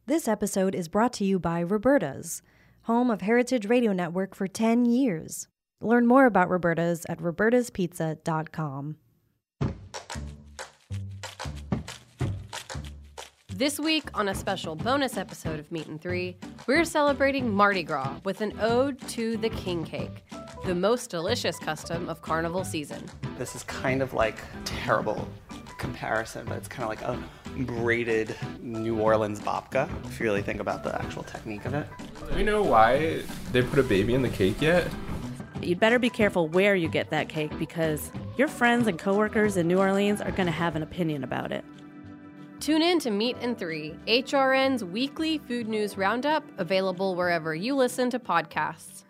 This episode is brought to you by Roberta's, home of Heritage Radio Network for 10 years. Learn more about Roberta's at robertaspizza.com. This week, on a special bonus episode of Meat and Three, we're celebrating Mardi Gras with an ode to the king cake, the most delicious custom of carnival season. This is kind of like terrible comparison, but it's kind of like a braided New Orleans babka, if you really think about the actual technique of it. Do you know why they put a baby in the cake yet? You'd better be careful where you get that cake because your friends and coworkers in New Orleans are going to have an opinion about it. Tune in to Meat and Three, HRN's weekly food news roundup, available wherever you listen to podcasts.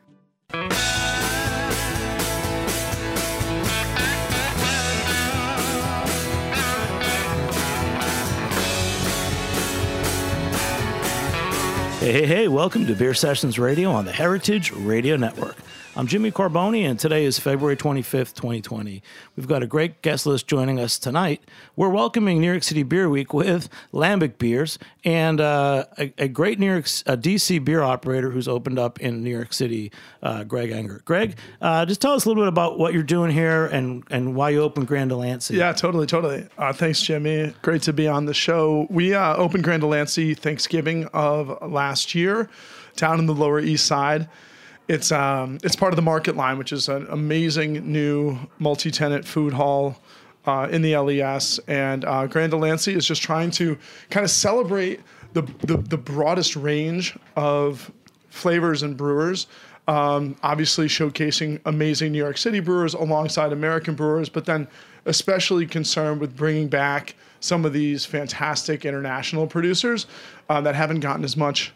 Hey, welcome to Beer Sessions Radio on the Heritage Radio Network. I'm Jimmy Carboni, and today is February 25th, 2020. We've got a great guest list joining us tonight. We're welcoming New York City Beer Week with Lambic Beers and a great New York DC beer operator who's opened up in New York City, Greg Enger. Greg, just tell us a little bit about what you're doing here and why you opened Grand Delancey. Yeah, totally. Thanks, Jimmy. Great to be on the show. We opened Grand Delancey Thanksgiving of last year down in the Lower East Side. It's part of the Market Line, which is an amazing new multi-tenant food hall in the LES. And Grand Delancey is just trying to kind of celebrate the broadest range of flavors and brewers. Obviously showcasing amazing New York City brewers alongside American brewers, but then especially concerned with bringing back some of these fantastic international producers that haven't gotten as much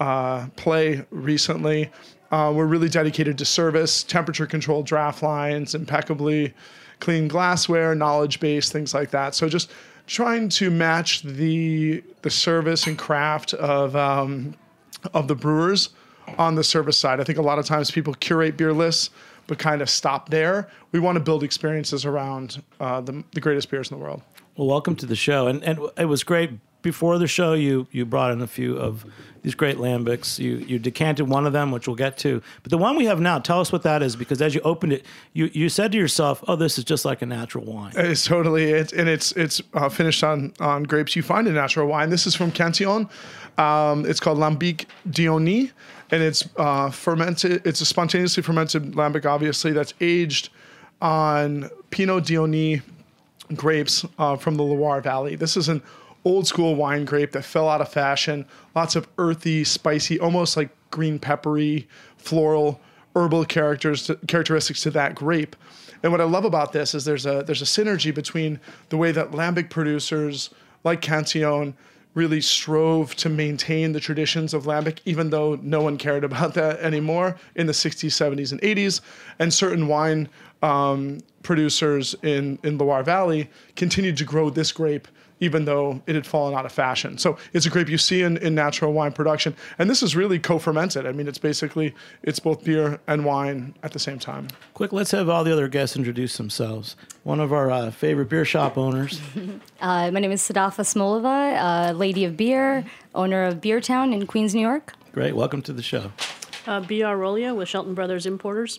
play recently. We're really dedicated to service, temperature-controlled draft lines, impeccably clean glassware, knowledge-based, things like that. So just trying to match the service and craft of the brewers on the service side. I think a lot of times people curate beer lists, but kind of stop there. We want to build experiences around the greatest beers in the world. Well, welcome to the show. And it was great. Before the show, you brought in a few of these great lambics. You decanted one of them, which we'll get to. But the one we have now, tell us what that is, because as you opened it, you said to yourself, "Oh, this is just like a natural wine." It's totally it's finished on grapes you find in natural wine. This is from Cantillon. It's called Lambic Diony, and it's fermented. It's a spontaneously fermented lambic, obviously, that's aged on Pinot Diony grapes from the Loire Valley. This is an old school wine grape that fell out of fashion. Lots of earthy, spicy, almost like green peppery, floral, herbal characteristics to that grape. And what I love about this is there's a synergy between the way that lambic producers like Cantillon really strove to maintain the traditions of lambic, even though no one cared about that anymore in the 60s, 70s, and 80s, and certain wine producers in Loire Valley continued to grow this grape even though it had fallen out of fashion. So it's a grape you see in natural wine production. And this is really co-fermented. I mean, it's both beer and wine at the same time. Quick, let's have all the other guests introduce themselves. One of our favorite beer shop owners. My name is Sadafa Smolova, lady of beer, owner of Beer Town in Queens, New York. Great, welcome to the show. B.R. Rolia with Shelton Brothers Importers.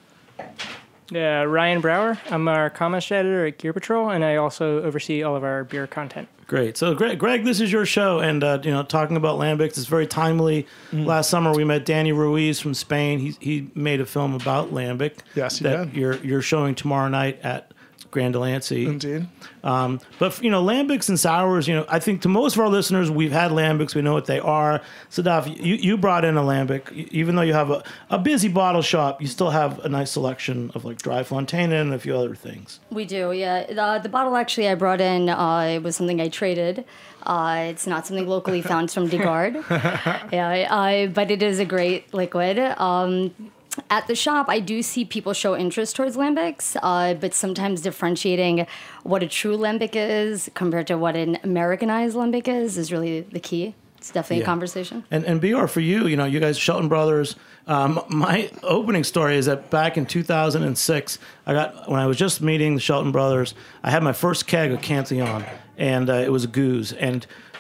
Ryan Brower. I'm our comments editor at Gear Patrol, and I also oversee all of our beer content. Great. So, Greg, this is your show, and talking about lambics is very timely. Last summer, we met Danny Ruiz from Spain. He made a film about lambic. Yes, he did. You're showing tomorrow night at Grand Delancey. Indeed. But lambics and sours, I think to most of our listeners, we've had lambics. We know what they are. Sadaf, you brought in a lambic. Even though you have a busy bottle shop, you still have a nice selection of like Dry Fontana and a few other things. We do, yeah. The bottle actually I brought in, it was something I traded. It's not something locally found. It's from DeGard. But it is a great liquid. At the shop, I do see people show interest towards lambics, but sometimes differentiating what a true lambic is compared to what an Americanized lambic is really the key. It's definitely a conversation. And BR, for you, you guys, Shelton Brothers, my opening story is that back in 2006, when I was just meeting the Shelton Brothers, I had my first keg of Cantillon, and it was a Goose. And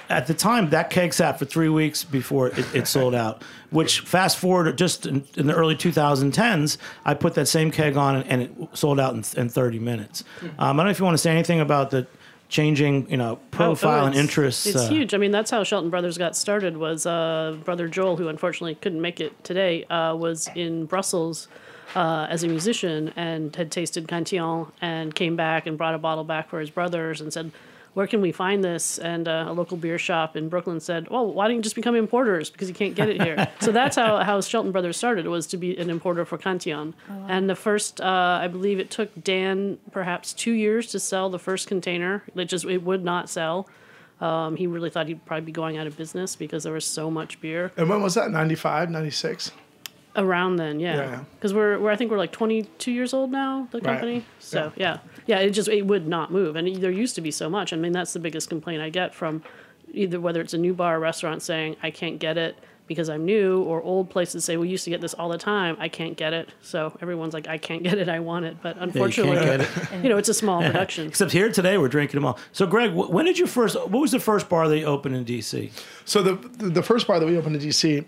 at the time, that keg sat for 3 weeks before it sold out, which fast forward just in the early 2010s, I put that same keg on and it sold out in 30 minutes. I don't know if you want to say anything about the changing, profile and interests. It's huge. I mean, that's how Shelton Brothers got started. Was Brother Joel, who unfortunately couldn't make it today, was in Brussels as a musician and had tasted Cantillon and came back and brought a bottle back for his brothers and said, where can we find this? And a local beer shop in Brooklyn said, well, why don't you just become importers because you can't get it here? So that's how Shelton Brothers started, was to be an importer for Cantillon. Oh, wow. And the first, I believe it took Dan perhaps 2 years to sell the first container. It would not sell. He really thought he'd probably be going out of business because there was so much beer. And when was that, 95, 96? Around then, yeah. Because I think we're like 22 years old now, the company. Right. So yeah, it would not move, and there used to be so much. I mean, that's the biggest complaint I get from either whether it's a new bar or restaurant saying I can't get it because I'm new, or old places say we used to get this all the time. I can't get it, so everyone's like, I can't get it, I want it, but unfortunately, it's a small production. Except here today, we're drinking them all. So, Greg, what was the first bar that you opened in DC? So the first bar that we opened in DC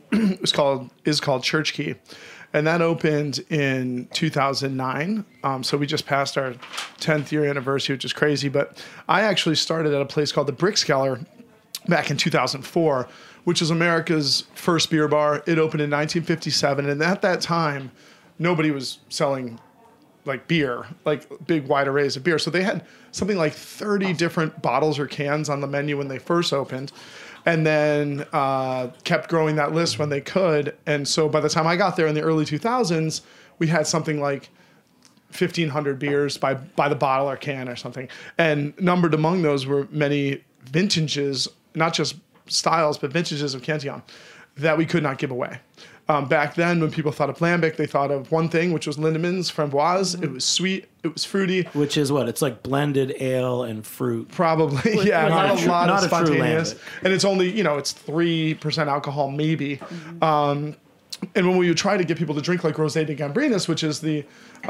is called Church Key, and that opened in 2009. So we just passed our 10th year anniversary, which is crazy. But I actually started at a place called the Brickskeller back in 2004, which is America's first beer bar. It opened in 1957, and at that time, nobody was selling like beer, like big wide arrays of beer. So they had something like 30 different bottles or cans on the menu when they first opened, and then kept growing that list when they could. And so by the time I got there in the early 2000s, we had something like 1,500 beers by the bottle or can or something. And numbered among those were many vintages, not just styles, but vintages of Cantillon that we could not give away. Back then, when people thought of Lambic, they thought of one thing, which was Lindemans Framboise. Mm-hmm. It was sweet. It was fruity. Which is what? It's like blended ale and fruit. Probably, yeah. Not a lot of spontaneous. And it's only, it's 3% alcohol, maybe. Mm-hmm. And when we would try to get people to drink like Rosé de Gambrinus, which is the,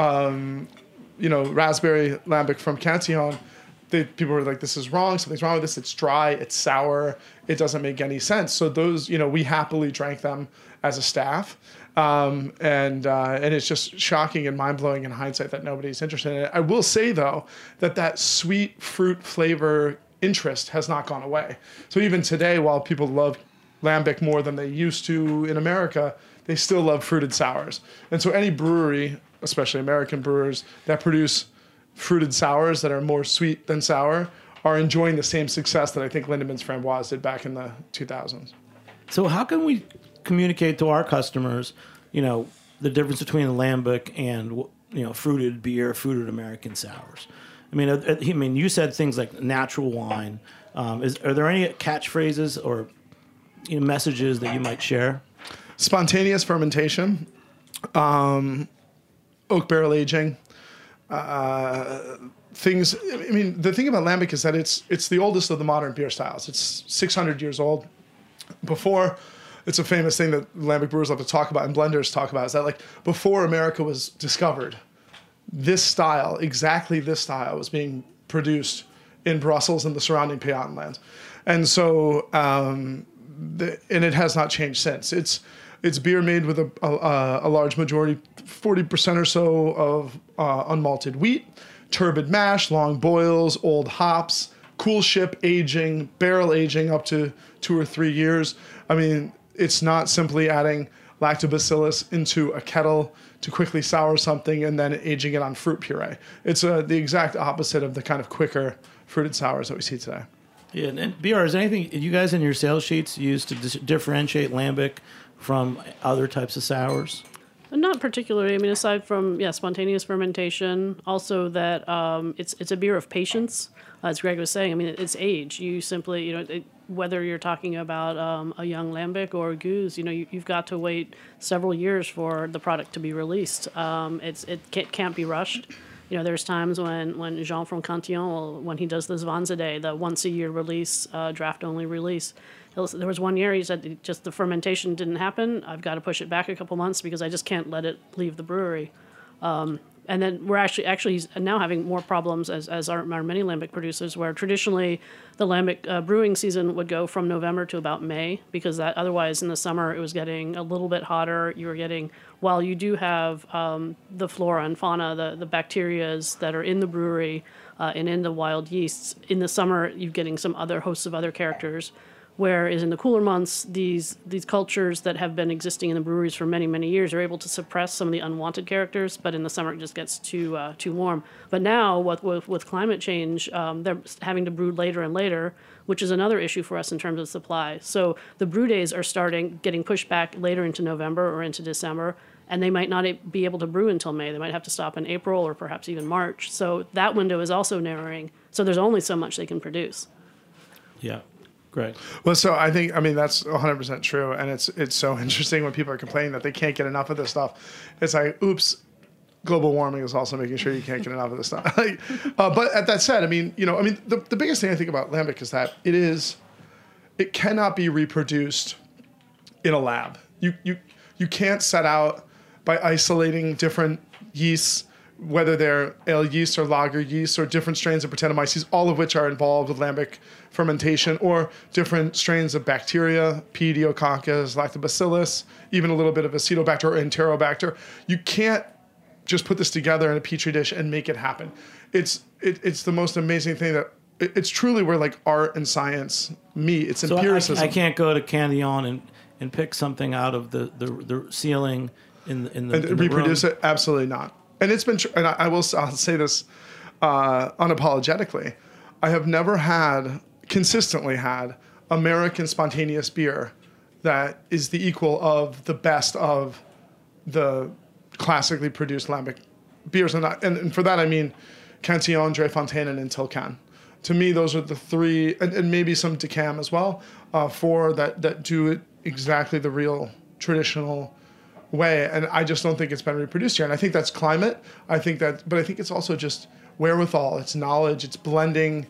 raspberry Lambic from Cantillon, people were like, this is wrong. Something's wrong with this. It's dry. It's sour. It doesn't make any sense. So those, we happily drank them as a staff. And it's just shocking and mind-blowing in hindsight that nobody's interested in it. I will say, though, that sweet fruit flavor interest has not gone away. So even today, while people love Lambic more than they used to in America, they still love fruited sours. And so any brewery, especially American brewers, that produce fruited sours that are more sweet than sour are enjoying the same success that I think Lindemans Framboise did back in the 2000s. So how can we communicate to our customers, the difference between a Lambic and, fruited beer, fruited American sours? I mean, you said things like natural wine. Are there any catchphrases or messages that you might share? Spontaneous fermentation, oak barrel aging, things. I mean, the thing about Lambic is that it's the oldest of the modern beer styles. It's 600 years old. Before, it's a famous thing that Lambic brewers love to talk about and blenders talk about, is that like before America was discovered, exactly this style was being produced in Brussels and the surrounding Pajottenland lands. And so, and it has not changed since. It's beer made with a large majority, 40% or so of unmalted wheat, turbid mash, long boils, old hops, cool ship aging, barrel aging up to 2 or 3 years. I mean, it's not simply adding lactobacillus into a kettle to quickly sour something and then aging it on fruit puree. It's the exact opposite of the kind of quicker fruited sours that we see today. Yeah, and BR, is there anything you guys in your sales sheets use to differentiate Lambic from other types of sours? Not particularly. I mean, aside from spontaneous fermentation, also that it's a beer of patience. As Greg was saying, I mean, it's age. You simply, whether you're talking about a young Lambic or a Gueuze, you've got to wait several years for the product to be released. It can't be rushed. There's times when Jean from Cantillon, when he does the Zwanzadeh, the once-a-year release, draft-only release, there was one year he said just the fermentation didn't happen. I've got to push it back a couple months because I just can't let it leave the brewery. And then we're actually now having more problems as our many lambic producers, where traditionally the lambic brewing season would go from November to about May, because that otherwise in the summer it was getting a little bit hotter. You were getting, while you do have the flora and fauna, the bacterias that are in the brewery and in the wild yeasts, in the summer you're getting some other hosts of other characters. Whereas in the cooler months, these cultures that have been existing in the breweries for many, many years are able to suppress some of the unwanted characters, but in the summer it just gets too warm. But now, with climate change, they're having to brew later and later, which is another issue for us in terms of supply. So the brew days are getting pushed back later into November or into December, and they might not be able to brew until May. They might have to stop in April or perhaps even March. So that window is also narrowing. So there's only so much they can produce. Yeah. Great. Well, so I mean, that's 100% true. And it's so interesting when people are complaining that they can't get enough of this stuff. It's like, oops, global warming is also making sure you can't get enough of this stuff. But at that said, the biggest thing I think about lambic is that it cannot be reproduced in a lab. You can't set out by isolating different yeasts, whether they're ale yeast or lager yeast or different strains of Brettanomyces, all of which are involved with lambic fermentation, or different strains of bacteria, Pediococcus, Lactobacillus, even a little bit of Acetobacter or Enterobacter. You can't just put this together in a petri dish and make it happen. It's the most amazing thing that it's truly where like art and science meet. It's empiricism. I can't go to Candillon and pick something out of the ceiling in the reproduce room. it. Absolutely not. And it's been, and I'll say this unapologetically. I have never consistently had American spontaneous beer that is the equal of the best of the classically produced lambic beers. And for that, I mean Cantillon, Drie Fonteinen, and Tilquin. To me, those are the three, and maybe some Decam as well, four that do it exactly the real traditional way. And I just don't think it's been reproduced here. And I think that's climate. But I think it's also just wherewithal, it's knowledge, it's blending.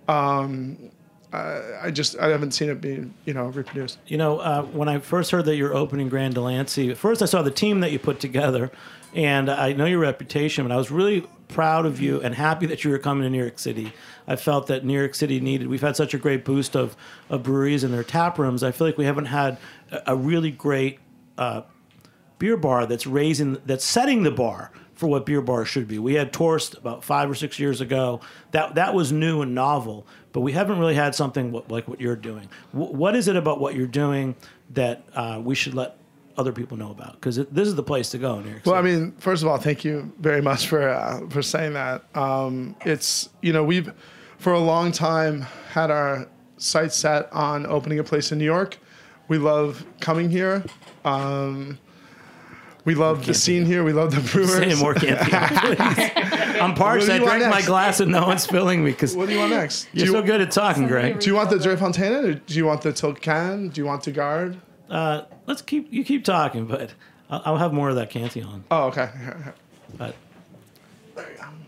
I haven't seen it be, reproduced. When I first heard that you're opening Grand Delancey, first I saw the team that you put together, and I know your reputation, but I was really proud of you and happy that you were coming to New York City. I felt that New York City we've had such a great boost of breweries and their tap rooms. I feel like we haven't had a really great beer bar that's setting the bar for what beer bars should be. We had Torst about 5 or 6 years ago. That was new and novel, but we haven't really had something like what you're doing. What is it about what you're doing that we should let other people know about? Because this is the place to go in New York City. Well, first of all, thank you very much for saying that. It's we've for a long time had our sights set on opening a place in New York. We love coming here. We love the scene here. We love the brewers. Say more, Cantillon, please. I'm parched. I drank my glass and no one's filling me. What do you want next? You're so good at talking, Greg. Do you want the Drie Fonteinen or do you want the Tilquin? Do you want the Guard? You keep talking, but I'll have more of that Cantillon. Oh, okay. But there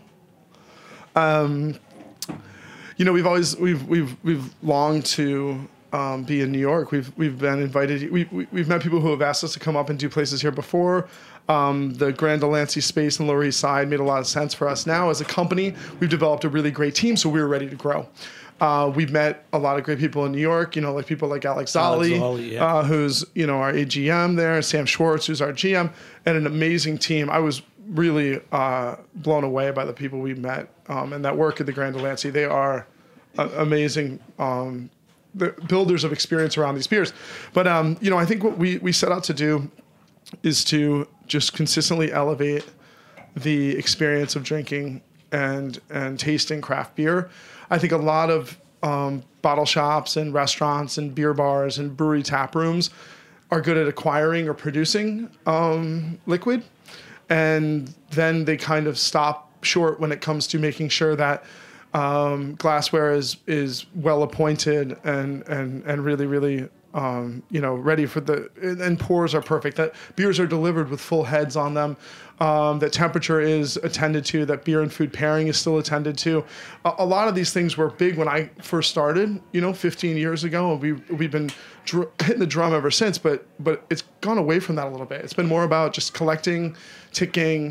you go. We've longed to be in New York. We've been invited. We've met people who have asked us to come up and do places here before. The Grand Delancey space in the Lower East Side made a lot of sense for us. Now, as a company, we've developed a really great team, so we were ready to grow. We've met a lot of great people in New York. Like people like Alex Zolli, who's our AGM there, Sam Schwartz, who's our GM, and an amazing team. I was really blown away by the people we met and that work at the Grand Delancey. They are amazing. The builders of experience around these beers. But, I think what we set out to do is to just consistently elevate the experience of drinking and tasting craft beer. I think a lot of bottle shops and restaurants and beer bars and brewery tap rooms are good at acquiring or producing liquid. And then they kind of stop short when it comes to making sure that glassware is well appointed and really, really, ready for and pours are perfect. That beers are delivered with full heads on them. That temperature is attended to. That beer and food pairing is still attended to. A lot of these things were big when I first started, 15 years ago. And we've been hitting the drum ever since, but it's gone away from that a little bit. It's been more about just collecting, ticking,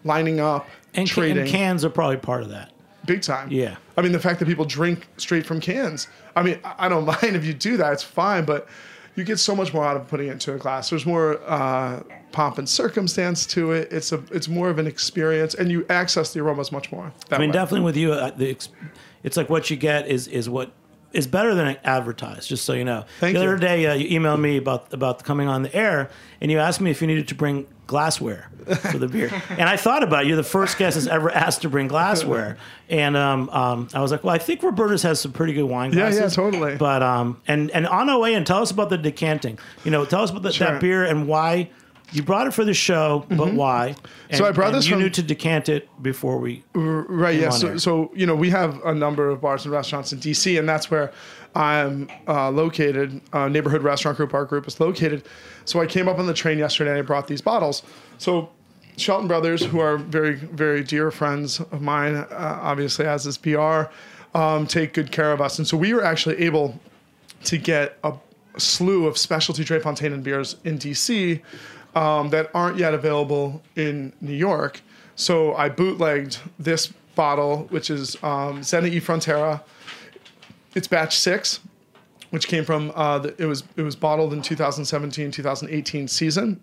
lining up, And, trading. and cans are probably part of that. Big time. Yeah. I mean, the fact that people drink straight from cans. I mean, I don't mind if you do that. It's fine, but you get so much more out of putting it into a glass. There's more pomp and circumstance to it. It's more of an experience, and you access the aromas much more. I mean, definitely with you, it's like what you get is what is better than advertised, just so you know. Thank the you. other day, you emailed me about coming on the air, and you asked me if you needed to bring glassware for the beer. And I thought about it. You're the first guest that's ever asked to bring glassware. And I was like, well, I think Roberta's has some pretty good wine glasses. Yeah, totally. But, and on our way in, tell us about the decanting. Tell us about Sure. that beer and why. You brought it for the show, but why? And, So I brought this you from- knew to decant it before we Right, came yeah. on air. So we have a number of bars and restaurants in DC, and that's where I'm located. Neighborhood Restaurant Group, our group is located. So I came up on the train yesterday and I brought these bottles. So Shelton Brothers, who are very, very dear friends of mine, obviously as is BR, take good care of us. And so we were actually able to get a slew of specialty Dre Fontaine beers in DC that aren't yet available in New York. So I bootlegged this bottle, which is Zena e Frontera. It's batch 6, which came from it was bottled in 2017-2018 season,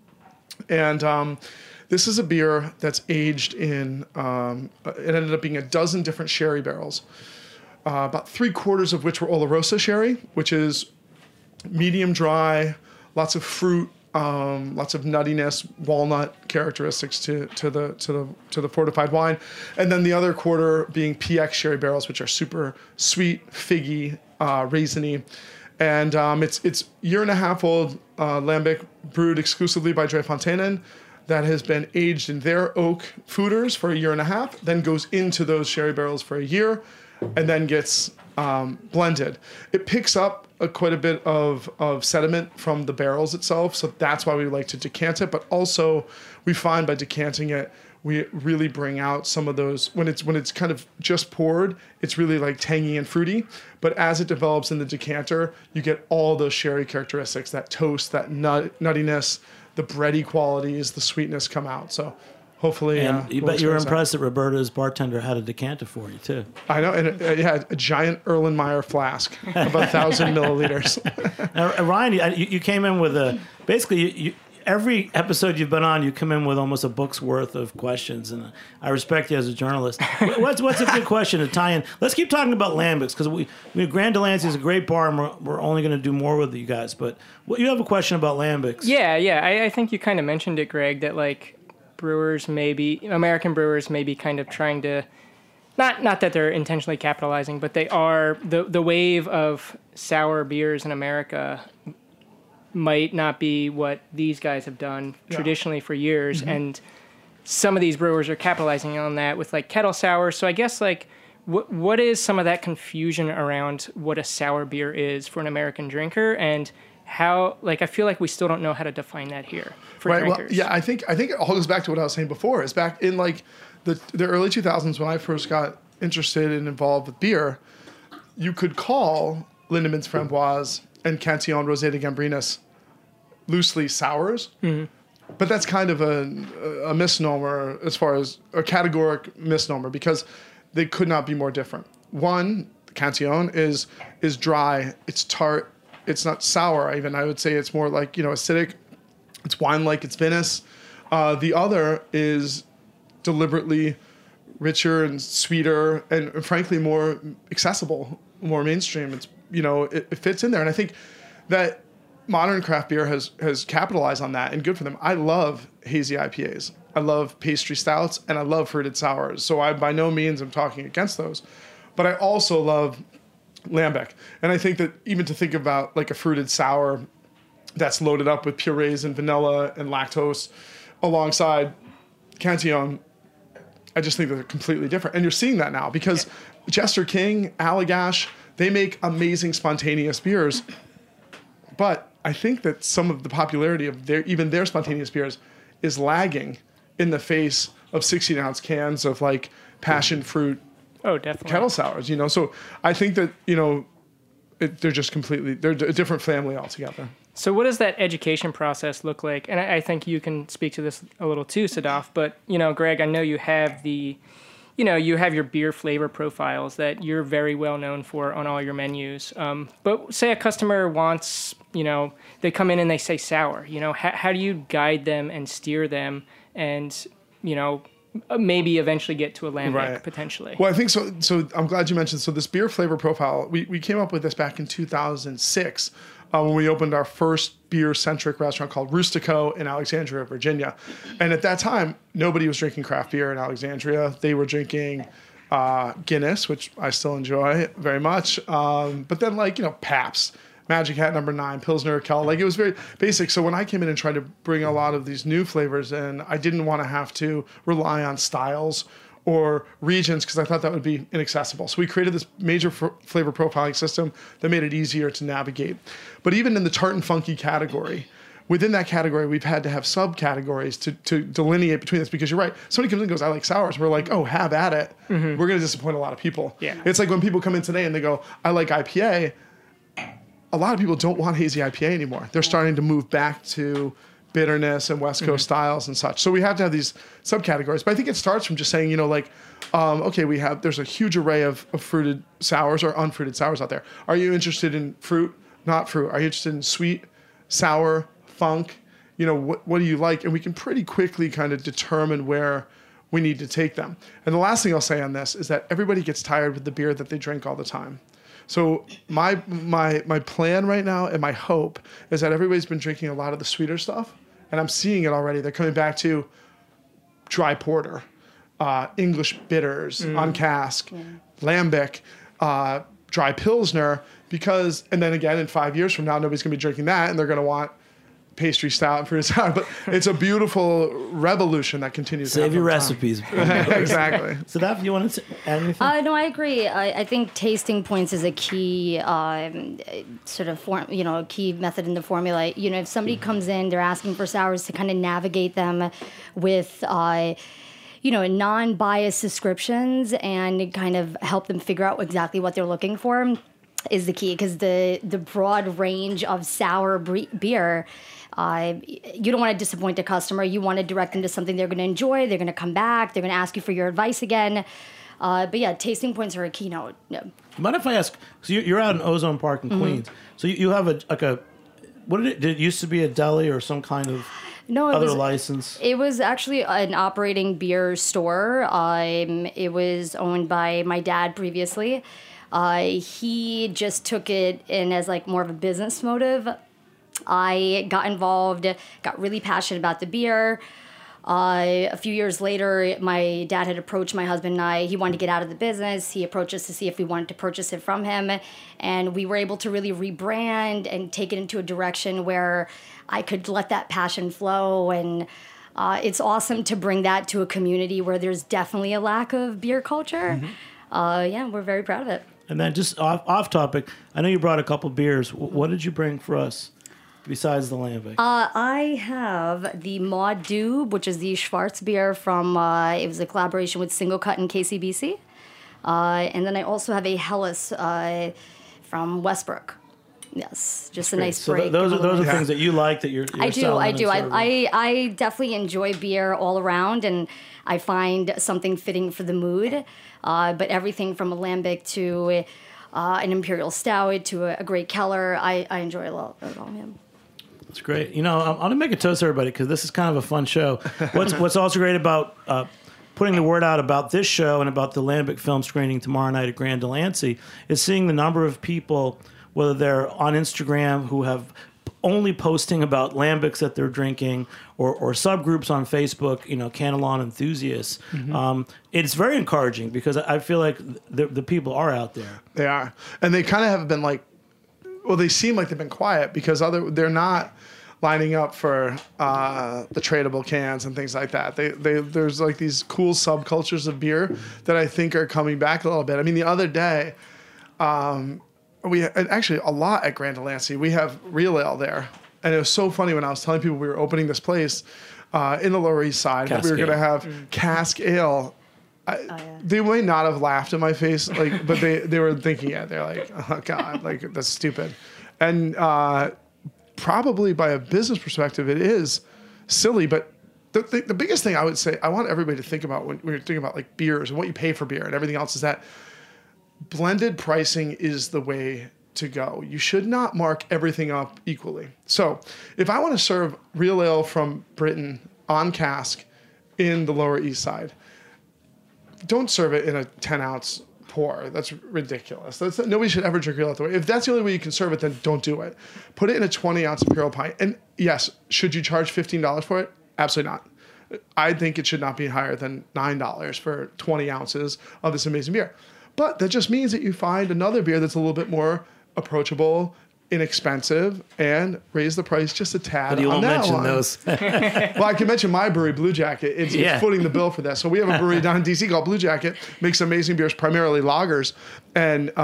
and this is a beer that's aged in. It ended up being a dozen different sherry barrels, about 3/4 of which were Oloroso sherry, which is medium dry, lots of fruit. Lots of nuttiness, walnut characteristics to the fortified wine, and then the other quarter being PX sherry barrels, which are super sweet, figgy, raisiny, and it's year and a half old lambic brewed exclusively by Dre Fontaine that has been aged in their oak foeders for a year and a half, then goes into those sherry barrels for a year, and then gets blended. It picks up quite a bit of sediment from the barrels itself, so that's why we like to decant it. But also, we find by decanting it, we really bring out some of those. When it's kind of just poured, it's really like tangy and fruity. But as it develops in the decanter, you get all those sherry characteristics, that toast, that nuttiness, the bready qualities, the sweetness come out. So hopefully, And you we'll bet you were experience that. impressed that Roberta's bartender had a decanter for you, too. I know, and it had a giant Erlenmeyer flask, about 1,000 milliliters. Now, Ryan, you came in with basically, every episode you've been on, you come in with almost a book's worth of questions, and I respect you as a journalist. What's a good question to tie in? Let's keep talking about lambics, because Grand Delancey is a great bar, and we're only going to do more with you guys, but you have a question about lambics. Yeah. I think you kind of mentioned it, Greg, that American brewers may be kind of trying to, not that they're intentionally capitalizing, but they are, the wave of sour beers in America might not be what these guys have done traditionally for years. Mm-hmm. And some of these brewers are capitalizing on that with like kettle sour. So I guess what is some of that confusion around what a sour beer is for an American drinker, and how, I feel like we still don't know how to define that here for drinkers. Well, yeah, I think it all goes back to what I was saying before. Is back in the early 2000s when I first got interested and involved with beer, you could call Lindemans Framboise and Cantillon Rosé de Gambrinus loosely sours, but that's kind of a misnomer, as far as a categoric misnomer, because they could not be more different. One, Cantillon is dry, it's tart. It's not sour, even. I would say it's more like, acidic. It's wine-like. It's vinous. The other is deliberately richer and sweeter and frankly more accessible, more mainstream. It's, it fits in there. And I think that modern craft beer has capitalized on that, and good for them. I love hazy IPAs. I love pastry stouts, and I love fruited sours. So I by no means am talking against those. But I also love lambic. And I think that even to think about a fruited sour that's loaded up with purees and vanilla and lactose alongside Cantillon, I just think they're completely different. And you're seeing that now because Jester King, Allagash, they make amazing spontaneous beers. But I think that some of the popularity of their spontaneous beers is lagging in the face of 16-ounce cans of passion fruit. Oh, definitely. Kettle sours, So I think that, they're just they're a different family altogether. So what does that education process look like? And I think you can speak to this a little too, Sadaf, but, Greg, I know you have you have your beer flavor profiles that you're very well known for on all your menus. But say a customer wants, they come in and they say sour, how do you guide them and steer them and, maybe eventually get to a lambic potentially? Well, I think so. So I'm glad you mentioned. So this beer flavor profile, we came up with this back in 2006 when we opened our first beer-centric restaurant called Rustico in Alexandria, Virginia. And at that time, nobody was drinking craft beer in Alexandria. They were drinking Guinness, which I still enjoy very much. But then Pabst, Magic Hat number 9, Pilsner, Kel, it was very basic. So when I came in and tried to bring a lot of these new flavors in, I didn't want to have to rely on styles or regions because I thought that would be inaccessible. So we created this major flavor profiling system that made it easier to navigate. But even in the tart and funky category, within that category, we've had to have subcategories to delineate between this because you're right. Somebody comes in and goes, I like sours. We're like, oh, have at it. Mm-hmm. We're going to disappoint a lot of people. Yeah. It's like when people come in today and they go, I like IPA. A lot of people don't want hazy IPA anymore. They're starting to move back to bitterness and West Coast styles and such. So we have to have these subcategories. But I think it starts from just saying, okay, there's a huge array of fruited sours or unfruited sours out there. Are you interested in fruit, not fruit? Are you interested in sweet, sour, funk? What do you like? And we can pretty quickly kind of determine where we need to take them. And the last thing I'll say on this is that everybody gets tired with the beer that they drink all the time. So my plan right now and my hope is that everybody's been drinking a lot of the sweeter stuff, and I'm seeing it already. They're coming back to dry porter, English bitters on cask, lambic, dry pilsner, and then again in 5 years from now nobody's gonna be drinking that, and they're gonna want pastry stout and fruit sour. But it's a beautiful revolution that continues. Save your recipes. Exactly. So that you want to add anything? No, I agree. I think tasting points is a key sort of key method in the formula. If somebody comes in, they're asking for sours, to kind of navigate them with non-biased descriptions and kind of help them figure out exactly what they're looking for is the key, because the broad range of sour beer, you don't want to disappoint the customer. You want to direct them to something they're going to enjoy. They're going to come back. They're going to ask you for your advice again. But yeah, tasting points are a keynote. No. Mind if I ask? So you're out in Ozone Park in Queens. So you have what did it used to be a deli or some kind of other license? It was actually an operating beer store. It was owned by my dad previously. He just took it in as more of a business motive. I got involved, got really passionate about the beer. A few years later, my dad had approached my husband and I. He wanted to get out of the business. He approached us to see if we wanted to purchase it from him. And we were able to really rebrand and take it into a direction where I could let that passion flow. And it's awesome to bring that to a community where there's definitely a lack of beer culture. We're very proud of it. And then just off topic, I know you brought a couple beers. What did you bring for us besides the lambic? I have the Maud Dube, which is the Schwarz beer from, it was a collaboration with Single Cut and KCBC. And then I also have a Helles from Westbrook. Yes, just a nice break. So those are things that you like that you're I do. I definitely enjoy beer all around, and I find something fitting for the mood. But everything from a lambic to an imperial stout to a great Keller, I enjoy a lot of all. Yeah. That's great. I'm going to make a toast to everybody because this is kind of a fun show. What's also great about putting the word out about this show and about the Lambic film screening tomorrow night at Grand Delancey is seeing the number of people, whether they're on Instagram who have only posting about lambics that they're drinking or subgroups on Facebook, Canelon enthusiasts. It's very encouraging because I feel like the people are out there. They are. And they kind of have been they seem like they've been quiet because they're not lining up for the tradable cans and things like that. There's these cool subcultures of beer that I think are coming back a little bit. I mean, the other day, we actually a lot at Grand Delancey. We have Real Ale there, and it was so funny when I was telling people we were opening this place in the Lower East Side. That we were going to have cask ale. They may not have laughed in my face, but they were thinking it. They're like, oh God, that's stupid. And probably by a business perspective, it is silly. But the biggest thing I would say, I want everybody to think about when you're thinking about like beers and what you pay for beer and everything else, is that blended pricing is the way to go. You should not mark everything up equally. So if I want to serve real ale from Britain on cask in the Lower East Side, don't serve it in a 10-ounce pour. That's ridiculous. Nobody should ever drink real ale that way. If that's the only way you can serve it, then don't do it. Put it in a 20-ounce imperial pint. And yes, should you charge $15 for it? Absolutely not. I think it should not be higher than $9 for 20 ounces of this amazing beer. But that just means that you find another beer that's a little bit more approachable, inexpensive, and raise the price just a tad. But you won't mention those. Well, I can mention my brewery, Blue Jacket. It's footing the bill for that. So we have a brewery down in DC called Blue Jacket, makes amazing beers, primarily lagers, and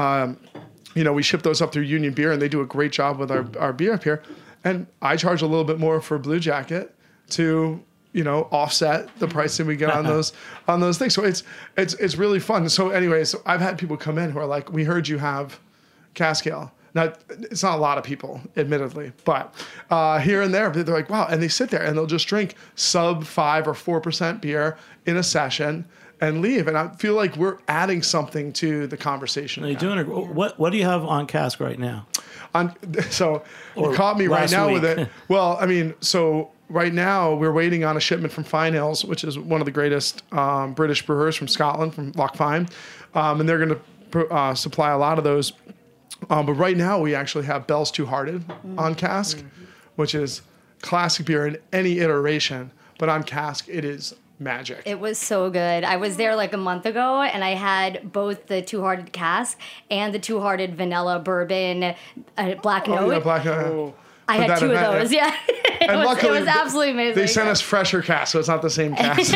we ship those up through Union Beer, and they do a great job with our beer up here. And I charge a little bit more for Blue Jacket to offset the pricing we get on those things. So it's really fun. So anyways, I've had people come in who are like, we heard you have cask ale. Now, it's not a lot of people, admittedly, but here and there, they're like, wow. And they sit there and they'll just drink sub 5 or 4% beer in a session and leave. And I feel like we're adding something to the conversation. Are you doing what do you have on cask right now? So you caught me right now with it. Well, I mean, so right now we're waiting on a shipment from Fine Ales, which is one of the greatest British brewers from Scotland, from Loch Fyne. And they're going to supply a lot of those. But right now we actually have Bell's Two Hearted on cask, which is classic beer in any iteration. But on cask, it is magic. It was so good. I was there like a month ago, and I had both the Two Hearted cask and the Two Hearted vanilla bourbon black note. Yeah, black note. I had 2 of those. Yeah. It was absolutely amazing. They sent us fresher cask, so it's not the same cask.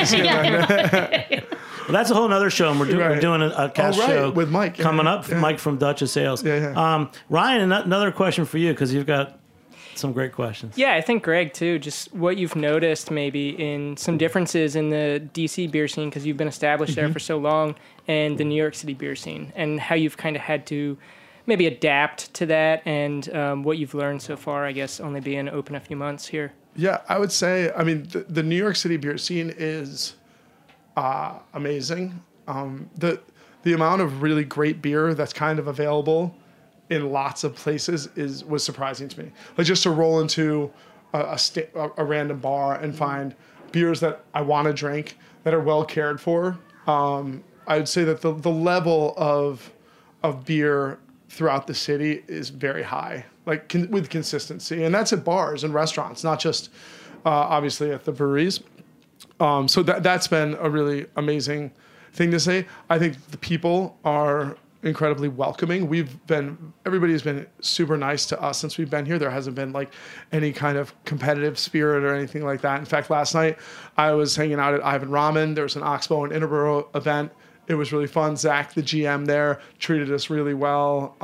Well, that's a whole other show, and we're doing a cast show with Mike coming up. Mike from Duchess Ales. Ryan, another question for you, because you've got some great questions. Yeah, I think Greg too. Just what you've noticed maybe in some differences in the DC beer scene, because you've been established there for so long, and the New York City beer scene, and how you've kind of had to maybe adapt to that, and what you've learned so far. I guess only being open a few months here. Yeah, I would say. I mean, the New York City beer scene is amazing. The amount of really great beer that's kind of available in lots of places was surprising to me. Like just to roll into a random bar and find beers that I want to drink that are well cared for. I would say that the level of beer throughout the city is very high, like with consistency, and that's at bars and restaurants, not just obviously at the breweries. So that's been a really amazing thing to say. I think the people are incredibly welcoming. Everybody has been super nice to us since we've been here. There hasn't been like any kind of competitive spirit or anything like that. In fact, last night I was hanging out at Ivan Ramen. There was an Oxbow and Interboro event. It was really fun. Zach, the GM there, treated us really well.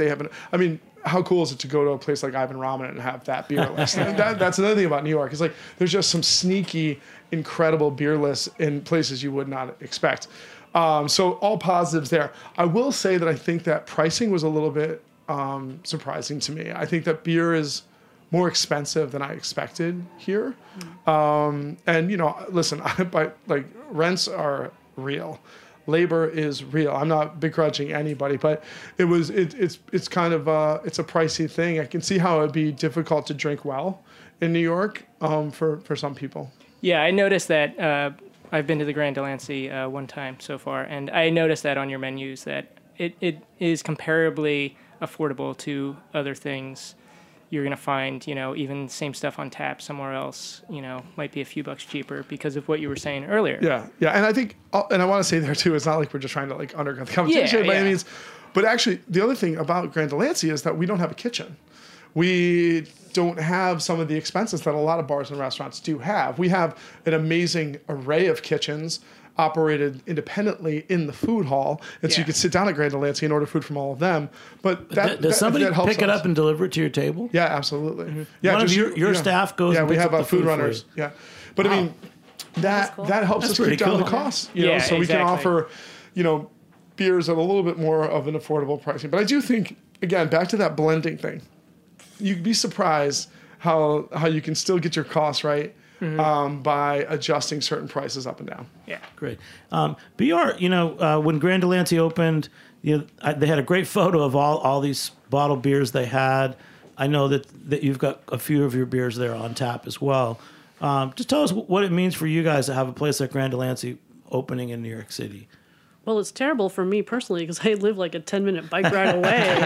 How cool is it to go to a place like Ivan Ramen and have that beer list? That's another thing about New York. It's like there's just some sneaky, incredible beer lists in places you would not expect. So all positives there. I will say that I think that pricing was a little bit surprising to me. I think that beer is more expensive than I expected here. And listen, rents are real. Labor is real. I'm not begrudging anybody, but it's kind of it's a pricey thing. I can see how it'd be difficult to drink well in New York for some people. Yeah, I noticed that. I've been to the Grand Delancey one time so far, and I noticed that on your menus that it is comparably affordable to other things you're going to find, even same stuff on tap somewhere else, might be a few bucks cheaper because of what you were saying earlier. Yeah. And I think, and I want to say there too, it's not like we're just trying to undercut the competition by any means, but actually the other thing about Grand Delancey is that we don't have a kitchen. We don't have some of the expenses that a lot of bars and restaurants do have. We have an amazing array of kitchens operated independently in the food hall, and so you could sit down at Grand Delancey and order food from all of them. But does somebody pick it up and deliver it to your table? Yeah, absolutely. Mm-hmm. Yeah, one of your staff goes. Yeah, and we picks have up the food runners. Yeah, but I mean that helps us keep down the costs. So we can offer, beers at a little bit more of an affordable pricing. But I do think, again, back to that blending thing, you'd be surprised how you can still get your costs right by adjusting certain prices up and down. Yeah. Great. BR, when Grand Delancey opened, they had a great photo of all these bottled beers they had. I know that you've got a few of your beers there on tap as well. Just tell us what it means for you guys to have a place like Grand Delancey opening in New York City. Well, it's terrible for me personally because I live like a 10-minute bike ride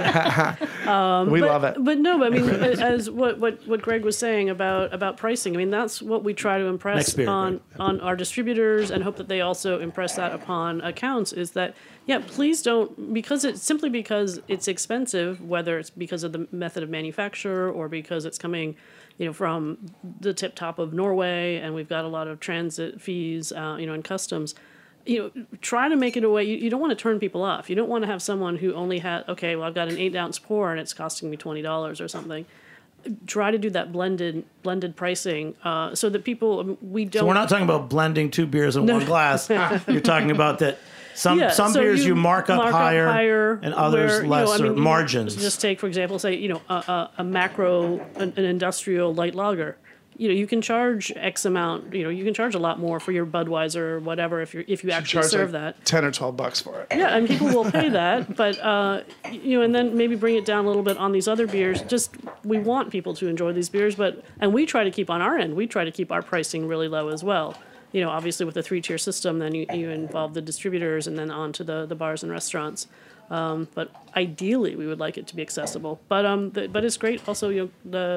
away. We love it. But no, I mean, as what Greg was saying about pricing, I mean, that's what we try to impress on our distributors and hope that they also impress that upon accounts is that, yeah, please don't, because it's expensive, whether it's because of the method of manufacture or because it's coming from the tip top of Norway and we've got a lot of transit fees, and customs. Try to make it a way. You don't want to turn people off. You don't want to have someone who only had, I've got an 8-ounce pour and it's costing me $20 or something. Try to do that blended pricing so that people, we don't. So we're not talking about blending two beers in one glass. You're talking about that some beers you mark up higher and others less, or margins. Just take, for example, say, a macro, an industrial light lager. You can charge X amount. You can charge a lot more for your Budweiser or whatever if you actually serve that. $10 or $12 for it. Yeah, and people will pay that, but and then maybe bring it down a little bit on these other beers. Just we want people to enjoy these beers, and we try to keep on our end. We try to keep our pricing really low as well. Obviously with the 3-tier system, then you involve the distributors and then on to the bars and restaurants. But ideally, we would like it to be accessible. But it's great. Also,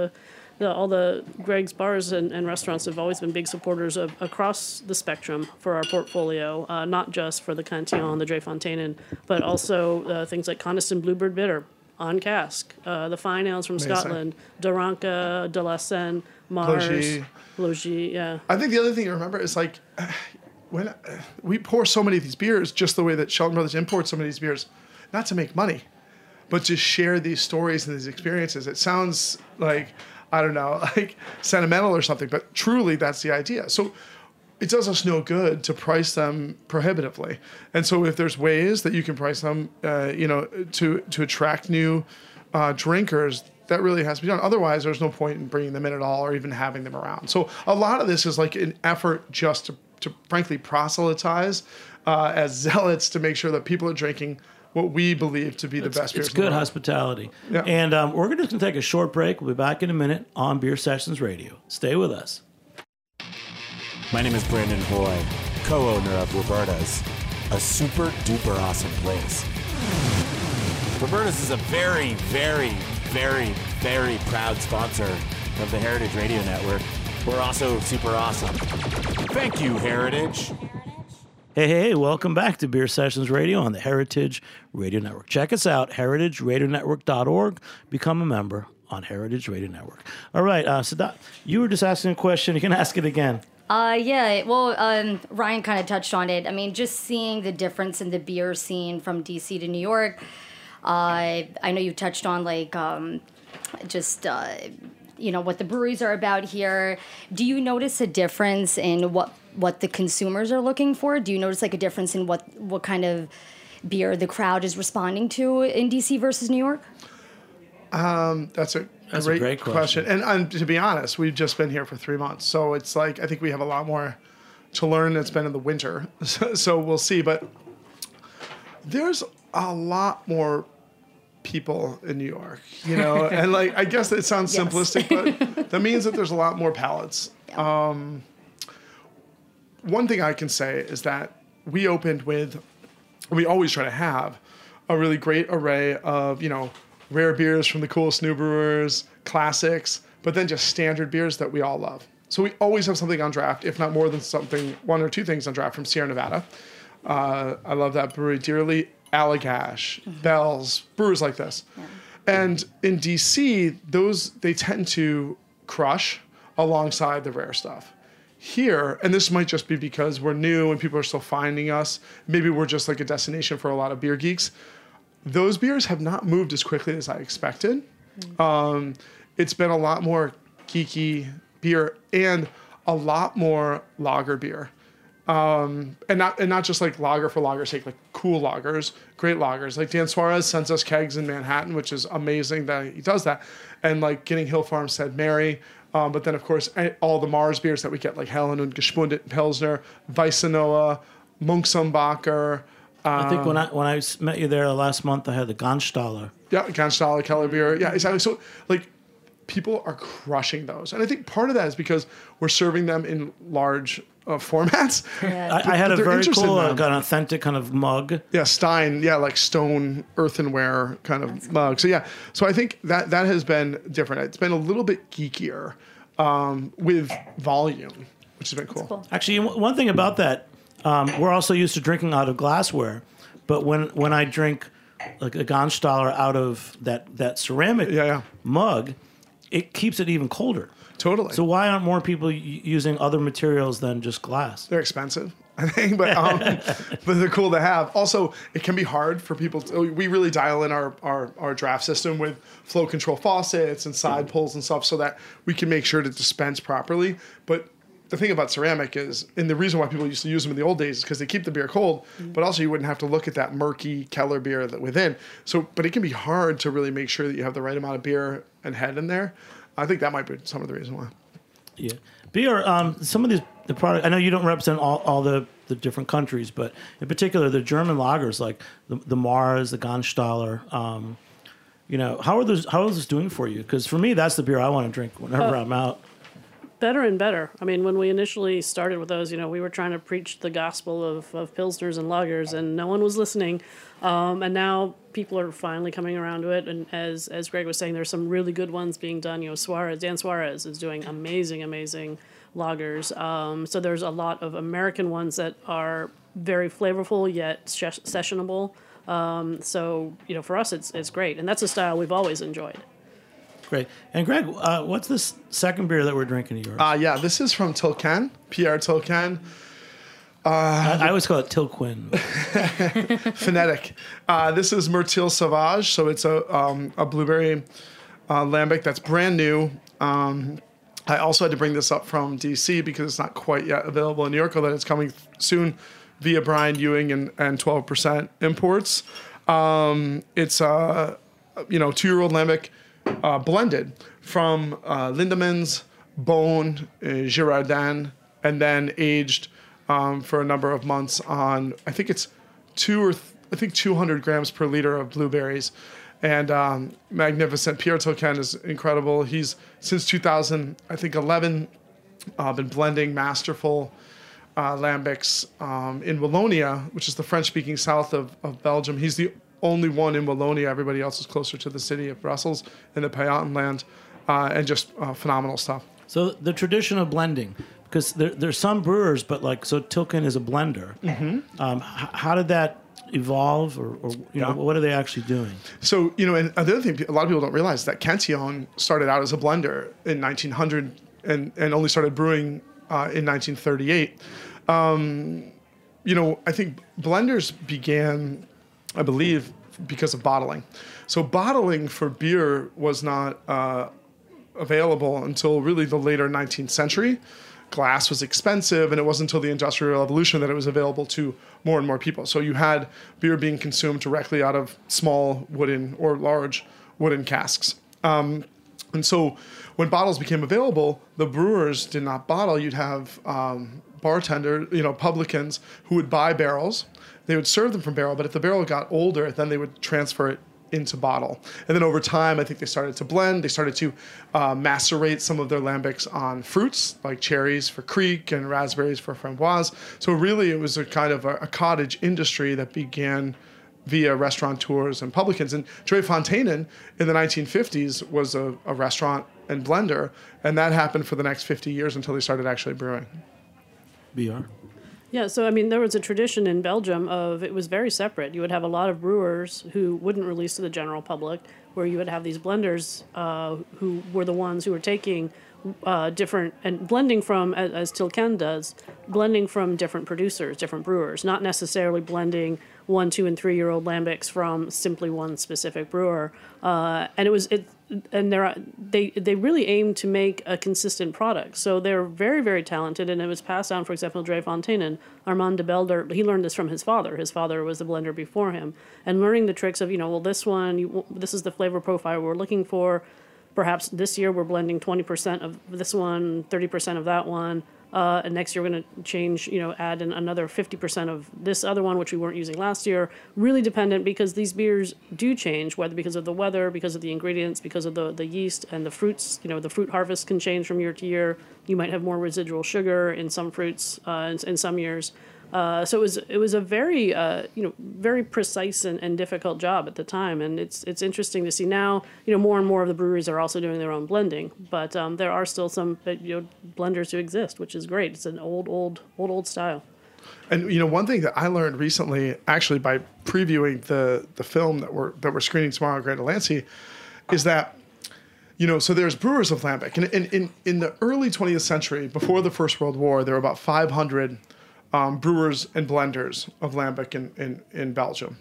all the Greg's bars and restaurants have always been big supporters of across the spectrum for our portfolio, not just for the Cantillon, the Dre Fontaine, but also things like Coniston Bluebird Bitter on cask, the fine ales from Scotland, Daranka, De La Seine, Mars, Logie, yeah. I think the other thing to remember is like when we pour so many of these beers, just the way that Shelton Brothers imports so many of these beers, not to make money, but to share these stories and these experiences. It sounds like, I don't know, like sentimental or something, but truly that's the idea. So it does us no good to price them prohibitively. And so if there's ways that you can price them, to attract new drinkers, that really has to be done. Otherwise, there's no point in bringing them in at all or even having them around. So a lot of this is like an effort just to frankly proselytize as zealots to make sure that people are drinking what we believe to be the best beers. It's good hospitality. Yeah. And we're just going to take a short break. We'll be back in a minute on Beer Sessions Radio. Stay with us. My name is Brandon Hoy, co-owner of Roberta's, a super duper awesome place. Roberta's is a very, very, very, very proud sponsor of the Heritage Radio Network. We're also super awesome. Thank you, Heritage. Hey, welcome back to Beer Sessions Radio on the Heritage Radio Network. Check us out, heritageradionetwork.org. Become a member on Heritage Radio Network. All right, Sadat, you were just asking a question. You can ask it again. Ryan kind of touched on it. I mean, just seeing the difference in the beer scene from DC to New York. I know you touched on what the breweries are about here. Do you notice a difference in what the consumers are looking for? Do you notice like a difference in what kind of beer the crowd is responding to in DC versus New York? That's a great question. And to be honest, we've just been here for 3 months. So it's like, I think we have a lot more to learn. It's been in the winter. So we'll see. But there's a lot more people in New York, and like, I guess it sounds simplistic, but that means that there's a lot more palates. Yeah. One thing I can say is that we opened with, we always try to have a really great array of, rare beers from the coolest new brewers, classics, but then just standard beers that we all love. So we always have something on draft, if not more than one or two things on draft from Sierra Nevada. I love that brewery dearly. Allagash, Bell's, brewers like this. Yeah. And in DC, they tend to crush alongside the rare stuff. Here, and this might just be because we're new and people are still finding us, maybe we're just like a destination for a lot of beer geeks, those beers have not moved as quickly as I expected. It's been a lot more geeky beer and a lot more lager beer. And not just like lager for lager's sake, like cool lagers, great lagers. Like Dan Suarez sends us kegs in Manhattan, which is amazing that he does that. And like Getting Hill Farm said Mary. But then, of course, all the Mars beers that we get, like Helen und Gespundet Pilsner, Weissenoa, Munksumbacher. I think when I met you there last month, I had the Ganstaller. Yeah, Ganstaller, Keller beer. Yeah, exactly. So, like, people are crushing those. And I think part of that is because we're serving them in large formats. Yeah. I had a They're very interested cool, in them. an authentic kind of mug. Yeah, Stein. Yeah, like stone earthenware kind of mug. So yeah, so I think that has been different. It's been a little bit geekier with volume, which has been cool. Actually, one thing about that, we're also used to drinking out of glassware, but when I drink like a Ganstaller out of that ceramic mug, it keeps it even colder. Totally. So why aren't more people using other materials than just glass? They're expensive, I think, but they're cool to have. Also, it can be hard for people. We really dial in our draft system with flow control faucets and side pulls and stuff so that we can make sure to dispense properly. But the thing about ceramic is, and the reason why people used to use them in the old days is because they keep the beer cold, but also you wouldn't have to look at that murky Keller beer that within. So, but it can be hard to really make sure that you have the right amount of beer and head in there. I think that might be some of the reason why. Yeah. Beer, some of the product, I know you don't represent all the different countries, but in particular the German lagers like the Mars, the Ganstaller, how are those doing for you? Because for me, that's the beer I want to drink whenever I'm out. Better and better. I mean, when we initially started with those, we were trying to preach the gospel of Pilsners and lagers, and no one was listening. And now people are finally coming around to it. And as Greg was saying, there's some really good ones being done. Dan Suarez is doing amazing lagers. So there's a lot of American ones that are very flavorful yet sessionable. So for us, it's great, and that's a style we've always enjoyed. Great. And Greg, what's this second beer that we're drinking of yours? Yeah, this is from Tilquin, Pierre Tilquin. I always call it Tilquin. Phonetic. This is Myrtille Sauvage, so it's a blueberry lambic that's brand new. I also had to bring this up from DC because it's not quite yet available in New York, although it's coming soon via Brian Ewing and 12% imports. It's a 2-year-old lambic. Blended from Lindemans, Beaune, Girardin, and then aged for a number of months on, I think it's 200 grams per liter of blueberries. And magnificent. Pierre Tilquin is incredible. He's, since 2011, been blending masterful lambics in Wallonia, which is the French-speaking south of Belgium. He's the only one in Wallonia. Everybody else is closer to the city of Brussels in the Pajottenland, and just phenomenal stuff. So the tradition of blending, because there's some brewers, but so Tilquin is a blender. Mm-hmm. How did that evolve, or what are they actually doing? So, and the other thing a lot of people don't realize is that Cantillon started out as a blender in 1900 and only started brewing in 1938. I think blenders began, I believe, because of bottling. So bottling for beer was not available until really the later 19th century. Glass was expensive, and it wasn't until the Industrial Revolution that it was available to more and more people. So you had beer being consumed directly out of small wooden or large wooden casks. And so when bottles became available, the brewers did not bottle. You'd have publicans who would buy barrels. They would serve them from barrel, but if the barrel got older, then they would transfer it into bottle. And then over time, I think they started to blend. They started to macerate some of their lambics on fruits, like cherries for Kriek and raspberries for Framboise. So really, it was a kind of a cottage industry that began via restaurateurs and publicans. And Drie Fonteinen in the 1950s was a restaurant and blender, and that happened for the next 50 years until they started actually brewing. BR? Yeah, so there was a tradition in Belgium of, it was very separate. You would have a lot of brewers who wouldn't release to the general public, where you would have these blenders who were the ones who were taking different, and blending from, as Tilquin does, blending from different producers, different brewers, not necessarily blending 1, 2, and 3-year-old lambics from simply one specific brewer. And they really aim to make a consistent product. So they're very, very talented, and it was passed down. For example, Dre Fontainen, Armand de Belder, he learned this from his father. His father was a blender before him, and learning the tricks of this is the flavor profile we're looking for. Perhaps this year we're blending 20% of this one, 30% of that one. And next year we're going to change, add in another 50% of this other one, which we weren't using last year. Really dependent, because these beers do change, whether because of the weather, because of the ingredients, because of the yeast and the fruits. The fruit harvest can change from year to year. You might have more residual sugar in some fruits in some years. So it was a very very precise and difficult job at the time, and it's interesting to see now. More and more of the breweries are also doing their own blending, but there are still some blenders who exist, which is great. It's an old style. And one thing that I learned recently, actually by previewing the film that we're screening tomorrow at Grand Delancey, is that so there's brewers of lambic, and in the early 20th century, before the First World War, there were about 500. Brewers and blenders of lambic in Belgium.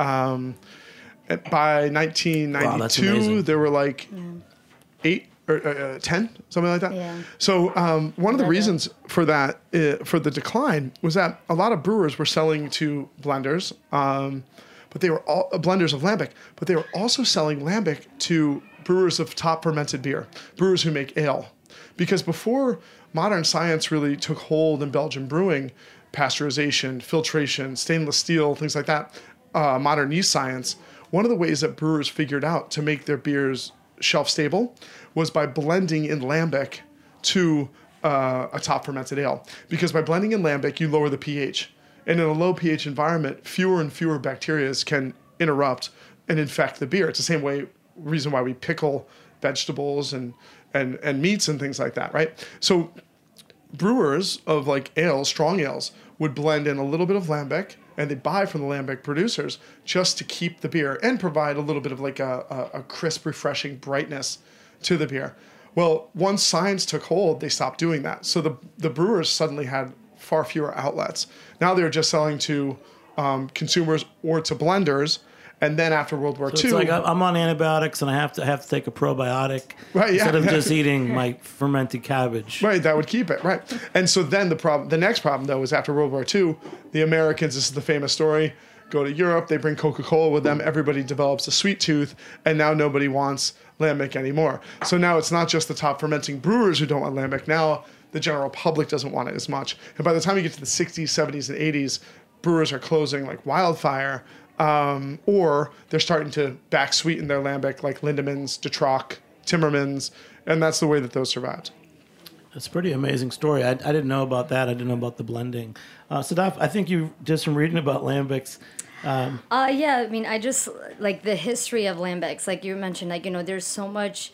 By 1992, there were like 8 or 10, something like that. Yeah. So one of the reasons for that, for the decline, was that a lot of brewers were selling to blenders, but they were all blenders of lambic, but they were also selling lambic to brewers of top fermented beer, brewers who make ale. Because before modern science really took hold in Belgian brewing, pasteurization, filtration, stainless steel, things like that, modern yeast science, one of the ways that brewers figured out to make their beers shelf stable was by blending in lambic to a top fermented ale. Because by blending in lambic, you lower the pH. And in a low pH environment, fewer and fewer bacteria can interrupt and infect the beer. It's the same reason why we pickle vegetables and meats and things like that, right? So brewers of like ales, strong ales, would blend in a little bit of lambic, and they buy from the lambic producers just to keep the beer and provide a little bit of like a crisp, refreshing brightness to the beer. Well, once science took hold, they stopped doing that. So the brewers suddenly had far fewer outlets. Now they're just selling to consumers or to blenders. And then after World War II, it's like I'm on antibiotics and I have to take a probiotic instead of just eating my fermented cabbage. Right, that would keep it, right. And so then the next problem though is after World War II, the Americans, this is the famous story, go to Europe, they bring Coca-Cola with them, everybody develops a sweet tooth, and now nobody wants lambic anymore. So now it's not just the top fermenting brewers who don't want lambic, now the general public doesn't want it as much. And by the time you get to the 60s, 70s, and 80s, brewers are closing like wildfire. Or they're starting to back sweeten their lambic like Lindemans, De Troc, Timmermans, and that's the way that those survived. That's a pretty amazing story. I didn't know about that. I didn't know about the blending. Sadaf, I think you did some reading about lambics. Yeah, I mean, I just like the history of lambics. Like you mentioned, there's so much.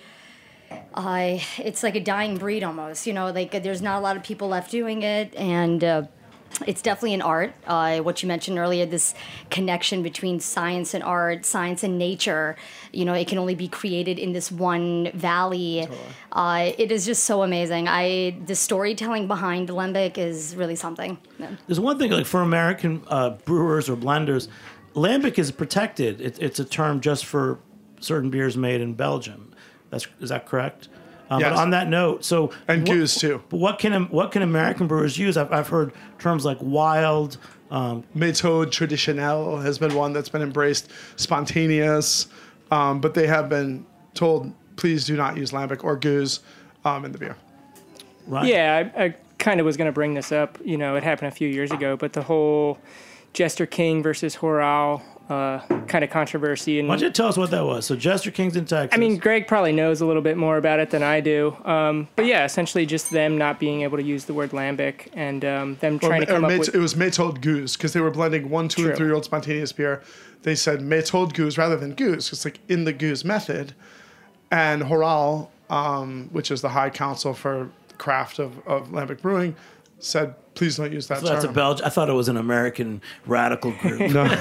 It's like a dying breed almost. Like there's not a lot of people left doing it, and. It's definitely an art. What you mentioned earlier, this connection between science and art, science and nature, it can only be created in this one valley. Totally. It is just so amazing. The storytelling behind lambic is really something. Yeah. There's one thing, like for American brewers or blenders, lambic is protected. It's a term just for certain beers made in Belgium. Is that correct? Yes. But on that note, goose too. But what can American brewers use? I've heard terms like wild, méthode traditionnelle has been one that's been embraced, spontaneous, but they have been told please do not use lambic or goose in the beer. Right. Yeah, I kind of was going to bring this up. It happened a few years ago, but the whole Jester King versus Horal kind of controversy. And why don't you tell us what that was? So Jester King's in Texas. I mean, Greg probably knows a little bit more about it than I do. But yeah, essentially just them not being able to use the word lambic and them trying to come up with... It was méthode goose because they were blending 1, 2, and 3-year-old spontaneous beer. They said méthode goose rather than goose. It's like in the goose method. And Horal, which is the high council for the craft of lambic brewing, said, please don't use that term. That's a Belgian. I thought it was an American radical group.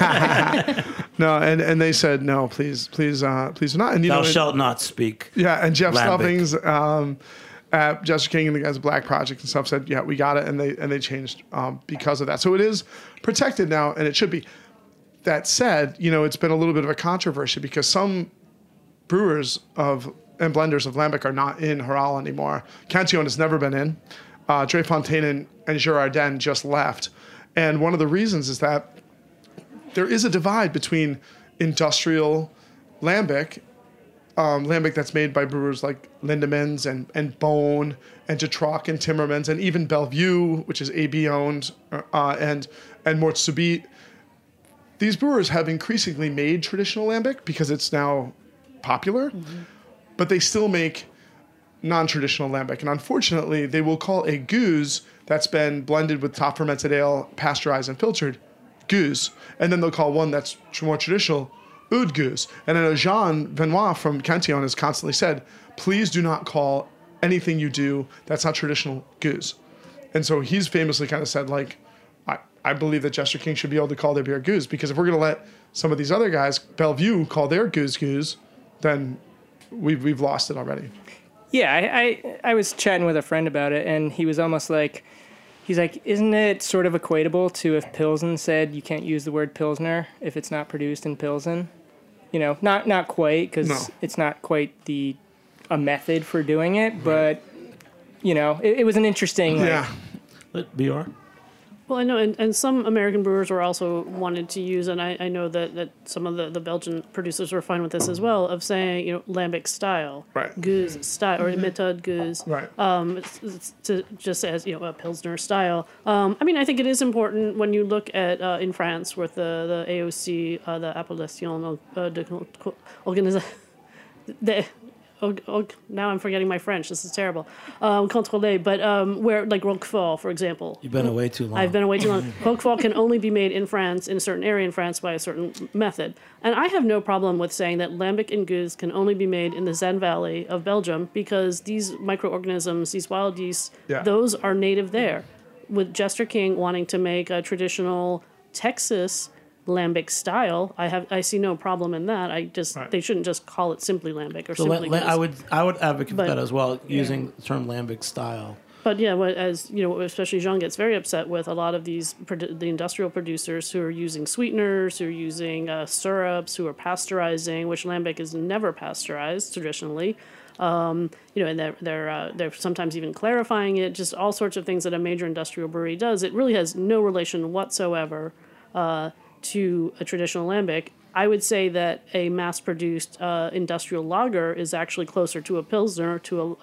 No, and they said no, please do not. And thou shalt not speak. Yeah, and Jeff lambic. Stuffings at Jester King and the guys at Black Project and stuff said, yeah, we got it, and they changed because of that. So it is protected now, and it should be. That said, it's been a little bit of a controversy because some brewers of and blenders of Lambic are not in Haral anymore. Cantillon has never been in. Dre Fontaine and Girardin just left. And one of the reasons is that there is a divide between industrial Lambic, Lambic that's made by brewers like Lindemans and Bone and De Troc and Timmermans and even Bellevue, which is AB owned, and Mort Subit. These brewers have increasingly made traditional Lambic because it's now popular, but they still make non-traditional Lambic. And unfortunately, they will call a goose that's been blended with top fermented ale, pasteurized and filtered, goose. And then they'll call one that's more traditional, oud goose. And I know Jean Benoit from Cantillon has constantly said, please do not call anything you do that's not traditional goose. And so he's famously kind of said, like, I believe that Jester King should be able to call their beer goose, because if we're going to let some of these other guys, Bellevue, call their goose, then we've lost it already. Yeah, I was chatting with a friend about it, and he was almost like, he's like, isn't it sort of equatable to if Pilsen said you can't use the word Pilsner if it's not produced in Pilsen? You know, not quite, because it's not quite a method for doing it, but, you know, it was an interesting... BR? Well, I know, and some American brewers were also wanted to use, and I know that some of the Belgian producers were fine with this as well, of saying, you know, Lambic style, goose style, or méthode goose, to just as, you know, a Pilsner style. I mean, I think it is important when you look at in France with the AOC, the Appellation d'Organisation. Now I'm forgetting my French. This is terrible. Contrôlé, but where, like Roquefort, for example. You've been away too long. I've been away too long. Roquefort can only be made in France, in a certain area in France, by a certain method. And I have no problem with saying that Lambic and Gueuze can only be made in the Zan Valley of Belgium, because these microorganisms, these wild yeasts, those are native there. With Jester King wanting to make a traditional Texas Lambic style, I see no problem in that. They shouldn't just call it simply Lambic or simply Gueuze. I would advocate for that as well, using the term Lambic style. But yeah, as you know, especially Jean gets very upset with a lot of the industrial producers who are using sweeteners, who are using syrups, who are pasteurizing, which Lambic is never pasteurized traditionally. You know, and they're sometimes even clarifying it. Just all sorts of things that a major industrial brewery does. It really has no relation whatsoever to a traditional Lambic. I would say that a mass-produced industrial lager is actually closer to a Pilsner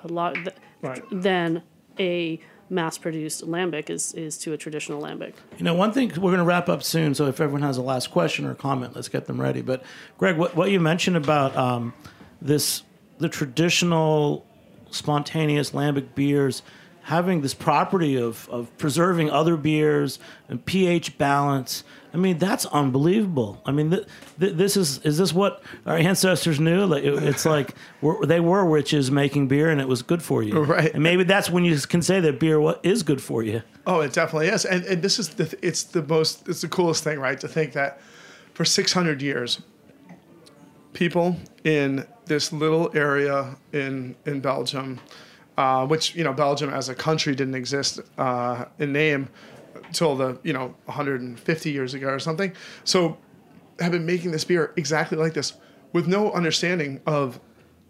than a mass-produced Lambic is to a traditional Lambic. You know, one thing, we're going to wrap up soon, so if everyone has a last question or comment, let's get them ready. But, Greg, what you mentioned about the traditional spontaneous Lambic beers having this property of preserving other beers and pH balance, I mean, that's unbelievable. I mean, is this what our ancestors knew? Like, it's like they were witches making beer, and it was good for you. Right. And maybe that's when you can say that beer is good for you. Oh, it definitely is. And this is it's the coolest thing, right? To think that for 600 years, people in this little area in Belgium, which, you know, Belgium as a country didn't exist in name till 150 years ago or something. So have been making this beer exactly like this with no understanding of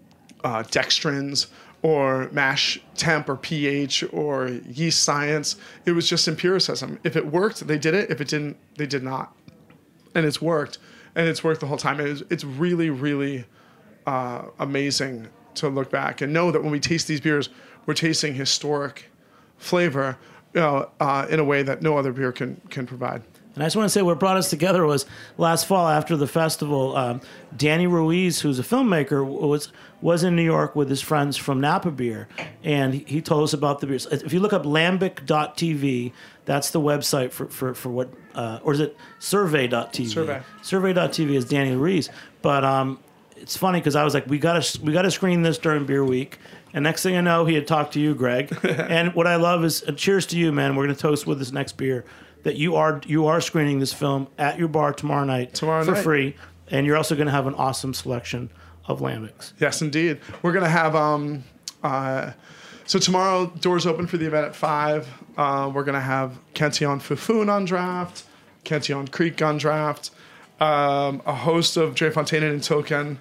dextrins or mash temp or pH or yeast science. It was just empiricism. If it worked, they did it. If it didn't, they did not. And it's worked. And it's worked the whole time. It's really, really amazing to look back and know that when we taste these beers, we're tasting historic flavor, in a way that no other beer can provide. And I just want to say what brought us together was last fall after the festival, Danny Ruiz, who's a filmmaker, was in New York with his friends from Napa Beer, and he told us about the beers. If you look up lambic.tv, that's the website for what, or is it survey.tv? Survey.tv is Danny Ruiz. But it's funny because I was like, we gotta screen this during Beer Week. And next thing I know, he had talked to you, Greg. And what I love is, cheers to you, man. We're going to toast with this next beer that you are screening this film at your bar tomorrow night for free. And you're also going to have an awesome selection of Lambics. Yes, indeed. We're going to have, so tomorrow, doors open for the event at 5. We're going to have Cantillon Fufun on draft, Cantillon Creek on draft, a host of Dre Fontaine and Token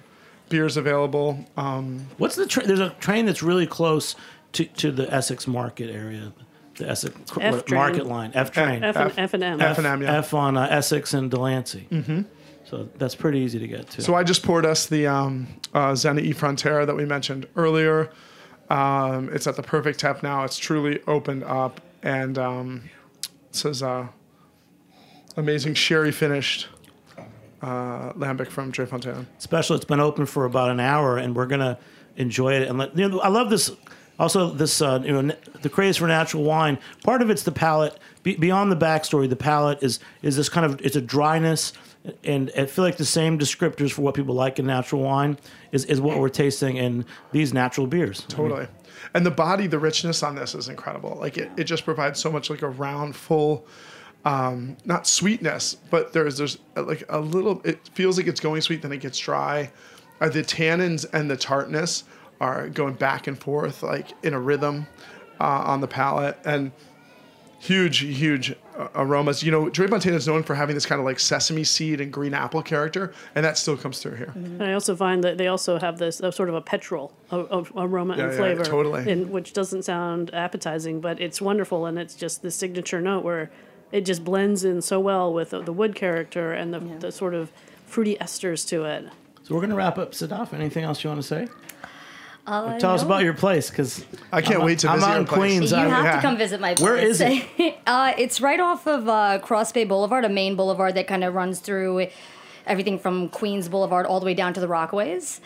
beers available. What's the there's a train that's really close to the Essex Market area, the Essex Market line, F train, F and M, yeah. F on Essex and Delancey. Mm-hmm. So that's pretty easy to get to. So I just poured us the Zena E Frontera that we mentioned earlier. It's at the perfect temp now. It's truly opened up, and it says amazing sherry finished lambic from Dre Fontaine. Special. It's been open for about an hour, and we're gonna enjoy it. And I love this. Also, this the craze for natural wine. Part of it's the palate. Beyond the backstory, the palate is this kind of, it's a dryness, and I feel like the same descriptors for what people like in natural wine is what we're tasting in these natural beers. Totally. And the body, the richness on this is incredible. Like it just provides so much, like a round, full, not sweetness, but there's like a little, it feels like it's going sweet, then it gets dry. The tannins and the tartness are going back and forth, like in a rhythm on the palate, and huge aromas. Dre Fontaine is known for having this kind of like sesame seed and green apple character, and that still comes through here. Mm-hmm. I also find that they also have this sort of a petrol of aroma and flavor, totally. Which doesn't sound appetizing, but it's wonderful, and it's just the signature note where it just blends in so well with the wood character and the sort of fruity esters to it. So we're going to wrap up. Sadaf, anything else you want to say? Tell us about your place, because I can't wait to visit I'm out your in place. Queens. You have to come visit my place. Where is it? It's right off of Cross Bay Boulevard, a main boulevard that kind of runs through everything from Queens Boulevard all the way down to the Rockaways.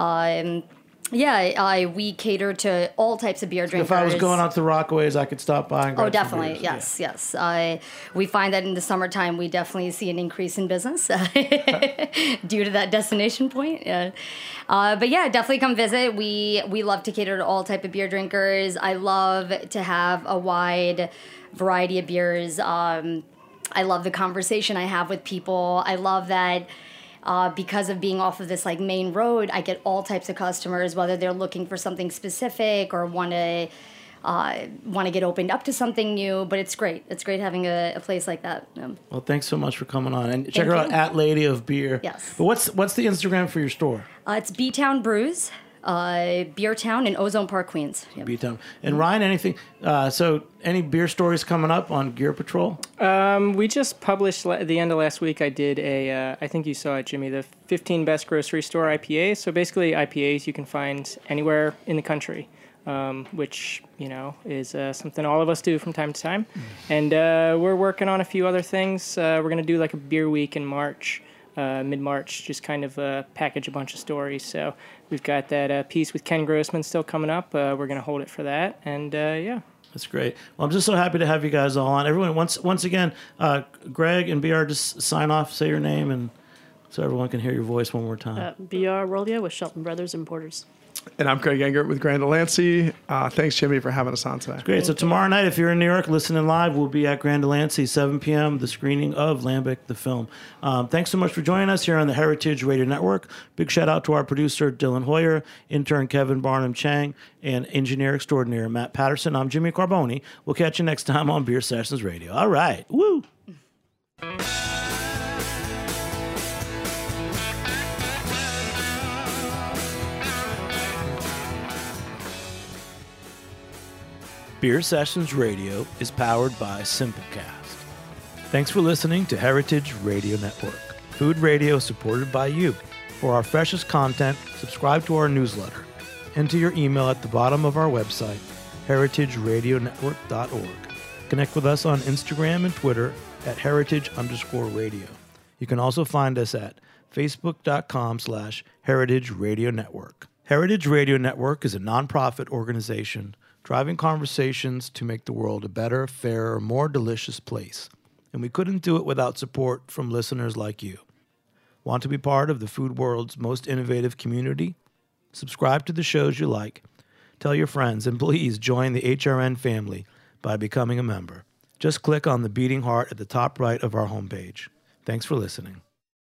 We cater to all types of beer drinkers. If I was going out to Rockaways, I could stop by and grab some definitely. beers. Yes. We find that in the summertime, we definitely see an increase in business due to that destination point. Yeah. Definitely come visit. We love to cater to all type of beer drinkers. I love to have a wide variety of beers. I love the conversation I have with people. I love that. Because of being off of this like main road, I get all types of customers, whether they're looking for something specific or want to get opened up to something new. But it's great. It's great having a place like that. Well, thanks so much for coming on, and check her out at Lady of Beer. Yes. But what's the Instagram for your store? It's B-Town Brews, Beer Town in Ozone Park, Queens. Yep. B-Town. And Ryan, anything? So any beer stories coming up on Gear Patrol? We just published at the end of last week. I did I think you saw it, Jimmy, the 15 best grocery store IPAs. So basically IPAs you can find anywhere in the country, which, is something all of us do from time to time. And we're working on a few other things. We're going to do like a beer week in March. Mid-March, just kind of package a bunch of stories. So we've got that piece with Ken Grossman still coming up. We're going to hold it for that. And That's great. Well, I'm just so happy to have you guys all on. Everyone, once again, Greg and BR, just sign off, say your name, and so everyone can hear your voice one more time. BR Worldia with Shelton Brothers Importers. And I'm Craig Engert with Grand Delancey. Thanks, Jimmy, for having us on today. Great. So tomorrow night, if you're in New York listening live, we'll be at Grand Delancey, 7 p.m., the screening of Lambic, the film. Thanks so much for joining us here on the Heritage Radio Network. Big shout out to our producer, Dylan Hoyer, intern Kevin Barnum Chang, and engineer extraordinaire Matt Patterson. I'm Jimmy Carboni. We'll catch you next time on Beer Sessions Radio. All right. Woo! Beer Sessions Radio is powered by Simplecast. Thanks for listening to Heritage Radio Network, food radio supported by you. For our freshest content, subscribe to our newsletter. Enter your email at the bottom of our website, heritageradionetwork.org. Connect with us on Instagram and Twitter at heritage_radio. You can also find us at facebook.com/Heritage Radio Network. Heritage Radio Network is a nonprofit organization driving conversations to make the world a better, fairer, more delicious place. And we couldn't do it without support from listeners like you. Want to be part of the food world's most innovative community? Subscribe to the shows you like. Tell your friends, and please join the HRN family by becoming a member. Just click on the beating heart at the top right of our homepage. Thanks for listening.